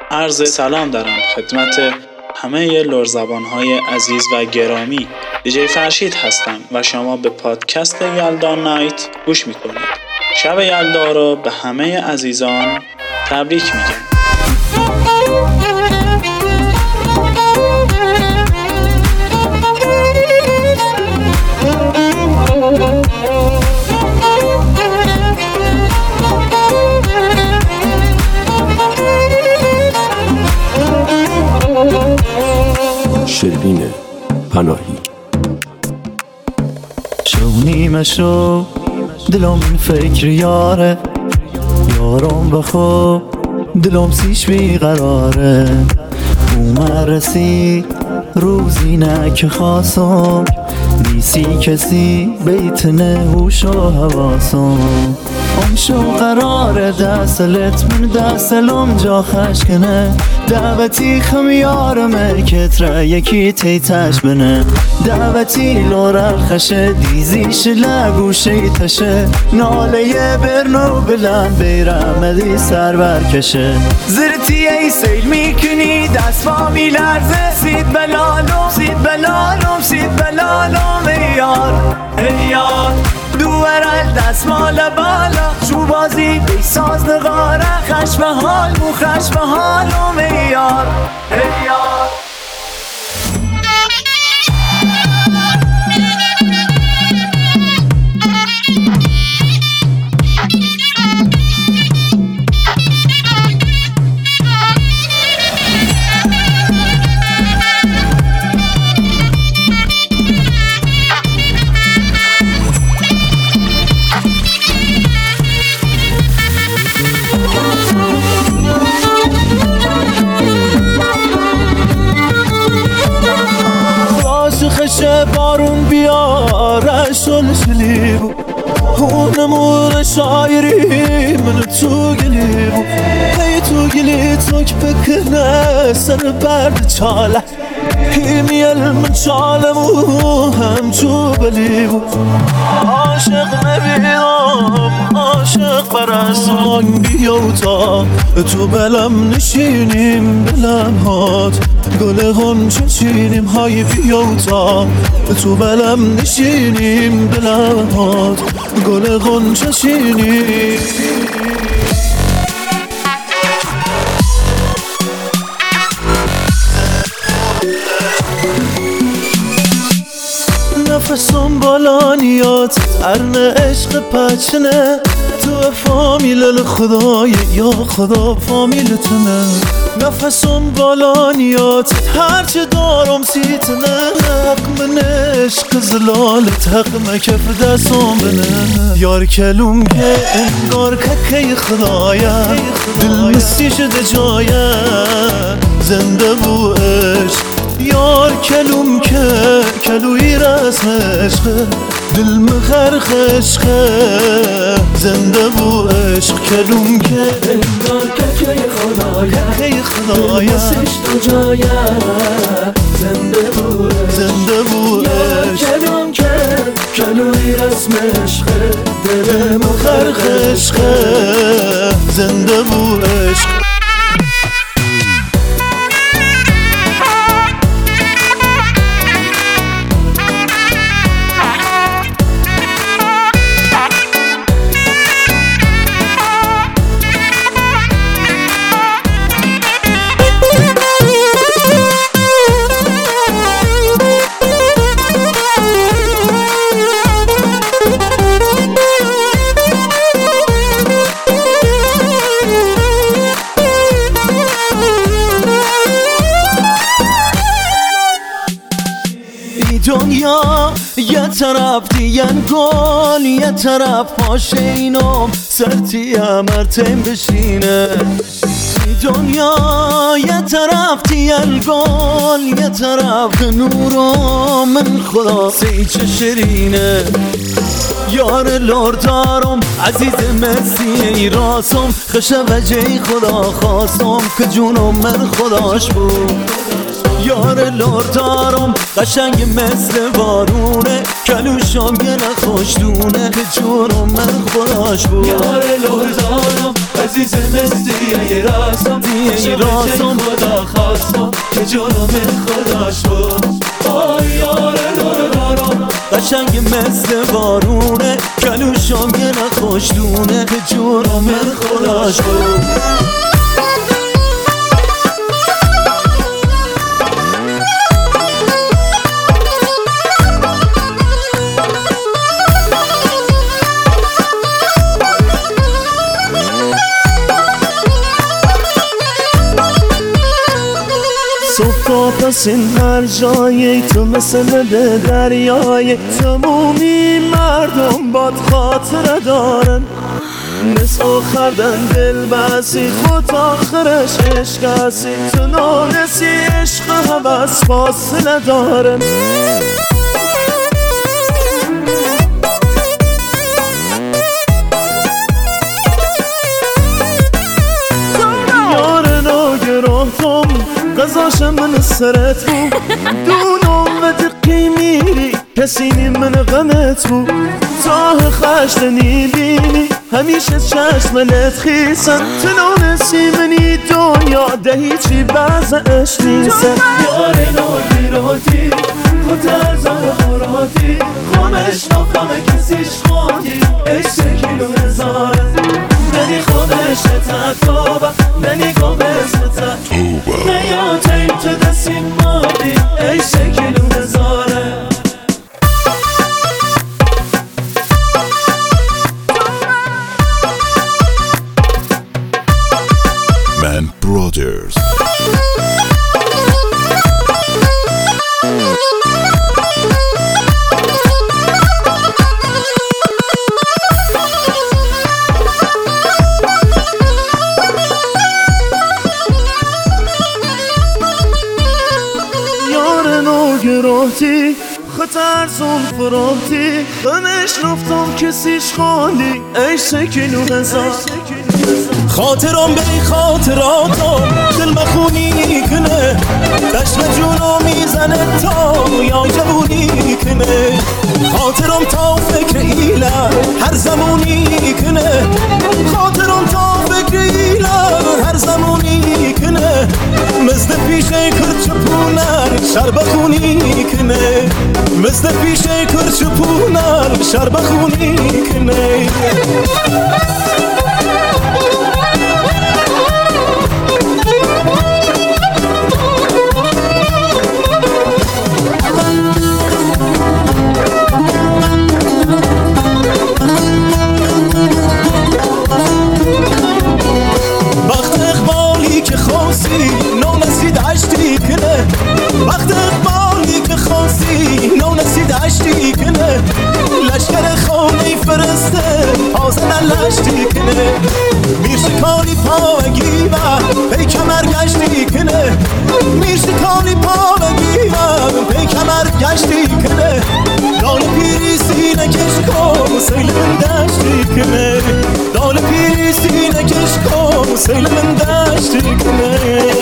عرض سلام دارم خدمت همه لرزبان‌های عزیز و گرامی. دیجی فرشید هستم و شما به پادکست یلدا نایت گوش میکنید. شب یلدا رو به همه عزیزان تبریک میگم. شروین پناهی. شو نیمه شو دلم فکر یاره، یارم بخو دلم سیش بیقراره. رسی روزی نه که خواستم، نیسی کسی بیت نهوش و حواسم. شو قراره دستلت من دستلم جا خشکنه، دعوتی خمیارمه کتره یکی تیتش بنه. دعوتی لورل خشه دیزیش لگوشه تشه، ناله برنو بلند بیرمدی سر برکشه. زرتی ای سیل میکنی دست با میلرزه، سید بلالم سید بلالم سید بلالم ای یار ای یار. دوورل دستمال بالا شو بازی بیساز نغاره، خش به حال مو خش به حالم ای یار ای یار. خشه بارون بیاره شلشلی بود، نمون شاعری من تو گلی بود. ای تو گلی تو که بکنه سر برد چاله، میل من چاله و هم تو بلی بود. عاشق نبیدم عاشق برسان بیو تا تو بلم نشینیم بلم هات، گل غنچه چینیم های بیو تا تو بلم نشینیم بلم هات، گل غنچه چینیم. نفسم بالانیات ارن عشق پچنه، تو فامیل خدای یا خدا فامیلتنه. نفسم بالانیات هرچه دارم سیتنه، حق من عشق زلالت حق مکف دستم بنه. یار کلوم که انگار که خدایه، دل مسی شده جایه زنده بو عشق. یار کلوم که کلوی رسم عشقه، دل مخرخ عشقه زنده بو عشق. کلوم که انگار که خدایه مسیش تو جایه زنده بو عشق. کلوم که کلوی رسم عشقه، دل مخرخ عشقه زنده بو عشق. دنیا یه طرف دیگن گل، یه طرف پاشه اینم سرتی امرتیم بشینه. دنیا یه طرف دیگن گل، یه طرف نورم من خدا سیچه شرینه. یار لردارم عزیز مسی راسم، خشه وجهی خدا خواستم که جونم من خداش بود. یار لردارم قشنگ مثل بارونه، کلوشم یه نخوش دونه که جونم من خداش بود. یار لردارم عزیز مهدی راسم خدا خواستم که جرم خداش بود. آی یار دارم قشنگ مثل بارونه کلوشم یه نخوشدونه که جرم خداش بود. صبح پس این هر جایی تو مثل دریای تمومی مردم باد خاطره دارن مثل آخردن دل بسی خود آخرش عشق هستی تو نانسی عشق حوث فاصله دارن. یار ناگرفتم قضاش من سرت بود دونم و دقی میری کسی من غمت بود تاه خشتنی بینی همیشه چشمنت خیسن تنانسی منی دنیا ده هیچی بعضش نیسن. یار ناگیراتی خود از آراتی خونش نفهمه کسیش خواندی عشق کیلو هزاره منی خودش تکابه منی گمزته نیاتیم تو دستیم مادی عشق کیلو هزاره. من برادرز گرفتی خطر زون فراتی غمش رفتم کسیش خالی عشق کیلو هزار. خاطرم بی خاطراتم دل مخونی کنه دشت جونو میزنه تا یا جوونی کنه خاطرم تا فکر ایله هر زمانی کنه خاطرم تا فکر ایله هر زمانی کنه مثل پیشه کرچپونر شربخونی کنه مثل پیشه کرچپونر شربخونی کنه. وقت اقبالی که خواستی نونسید عشتی کنه وقت اقبالی که خواستی نونسید عشتی کنه لشکر خانه فرسته پازنه لشتی کنه میرشکالی پاوگی و پی کمر گشتی کنه میرشکالی پاوگی و پی کمر گشتی کنه دال پیری سینه کش کن سیل من دشتی کنه دال پیری سینه کش کن سیل من دشتی کنه.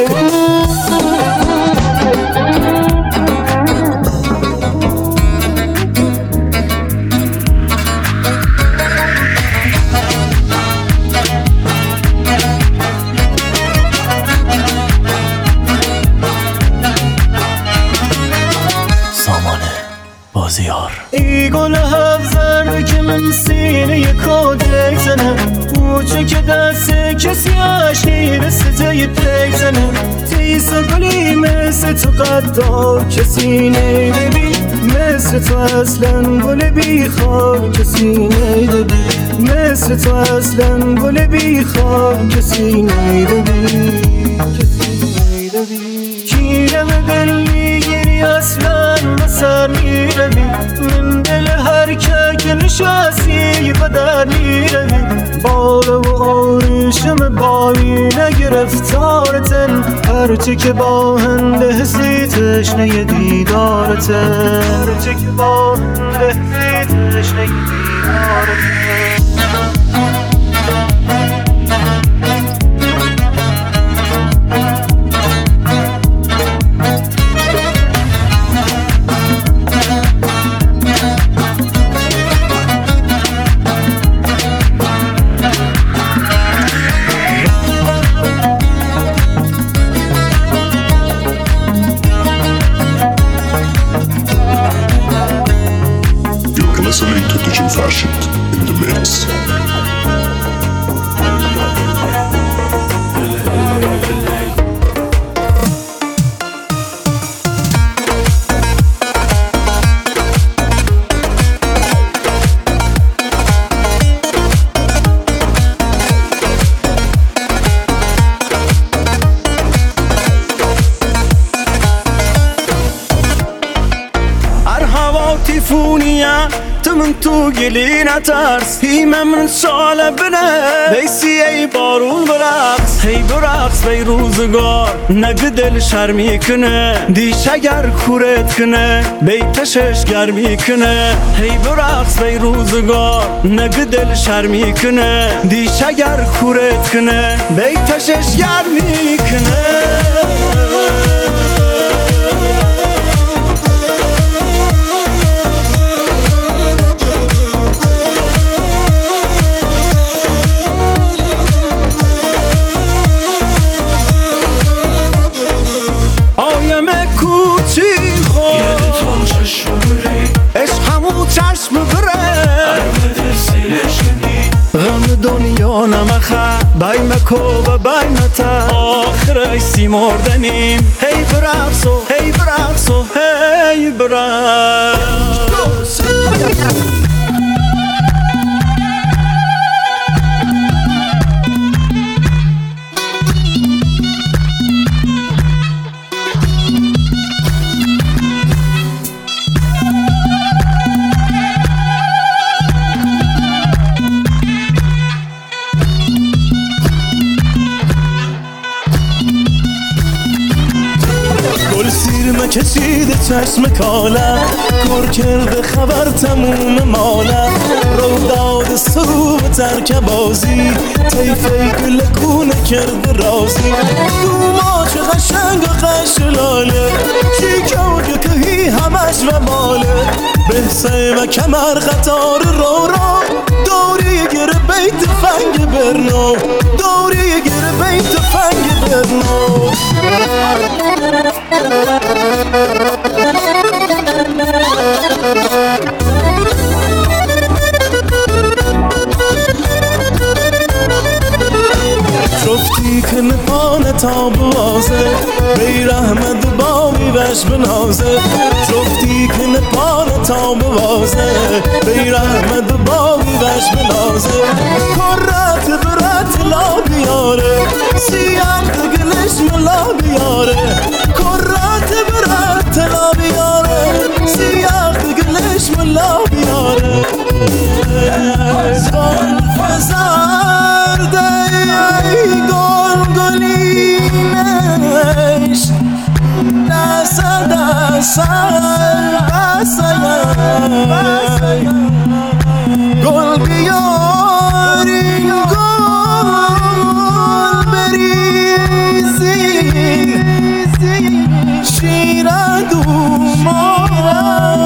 بازیار ای گل هفزر که من سینه کودک زنم اوچه که دست کسی عشقی رسته پیک زنم تیسا گلی مثل تو قدار کسی نیدبی مثل تو اصلا گل بی خار کسی نیدبی مثل تو اصلا گل بی خار کسی نیدبی کیرم دل میگیری اصلا بسر میروی من دل هر که نشستی بدر میروی بار و آرشم بایی نگرفتارتن هرچی که با هنده حسی تشنه دیدارتن هرچی که با هنده حسی تشنه دیدارتن. in the mix. تيفونيا تمنتو قلينا ترس هيما من شعلة بنا بيسي اي بارون برقص هي برقص بي روزگار نقدل شرمی کنه دیش اگر کورت کنه بیتشش گرمی کنه هی برقص بی روزگار نقدل شرمی کنه دیش اگر کورت کنه بیتشش گرمی کنه چشم بره غم دنیا نمخه بای مکو و بای متا آخر ایسی مردنیم هی برقصو هی برقصو هی برقص سیر کشیده چشم کاله کور کرده خبر تموم ماله رو داد سرو و ترک بازی طیفه گل کونه کرده رازی دوما چه قشنگ و قشلاله چی که کهی همش و ماله بحثه و کمر قطار رو دوری گره بیت فنگ برنو دوری گره بیت فنگ برنو شفتی که نپانه تا بوازه بی رحمت بامی وش بنازه شفتی که نپانه تا بوازه بی رحمت بامی وش بنازه کرات برات لا بیاره سیام دگلش ملا بیاره کرات برات لا بیاره سیام دگلش ملا بیاره فزرده گل گلینش نسد سر گل بیارین گل بریزین شیر دومان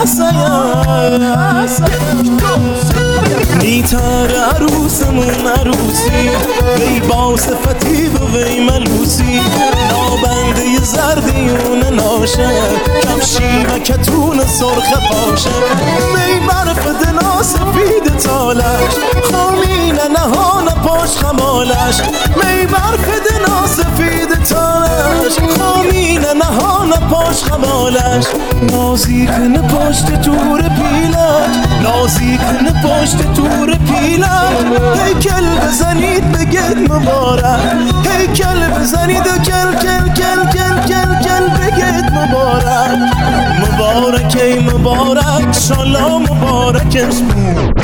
نیتر عروسمون عروسی وی با صفتی و وی ملوسی نابنده زردیون ناشه کمشی و کتون سرخ پاشه وی برف دنا سفید تالش خامین نهان پاش خمالش وی برف دنا سفید تالش خامین نهان پاش خمالش نازیک پشت تور پیلش نازیک پشت تور پیلش هیکل بزنید بگید مبارک هیکل بزنید و کل کل کل کل کل کل بگید مبارک مبارک ای مبارک شالا مبارکش بود.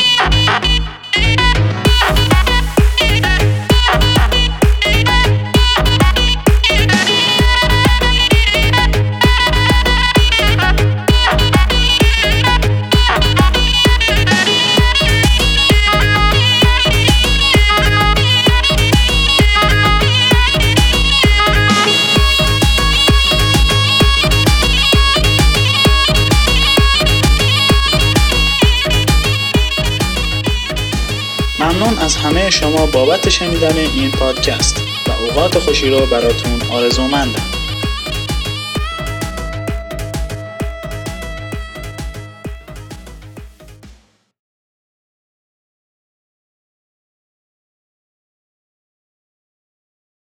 ممنون از همه شما بابت شنیدن این پادکست و اوقات خوشی رو براتون آرزومندم.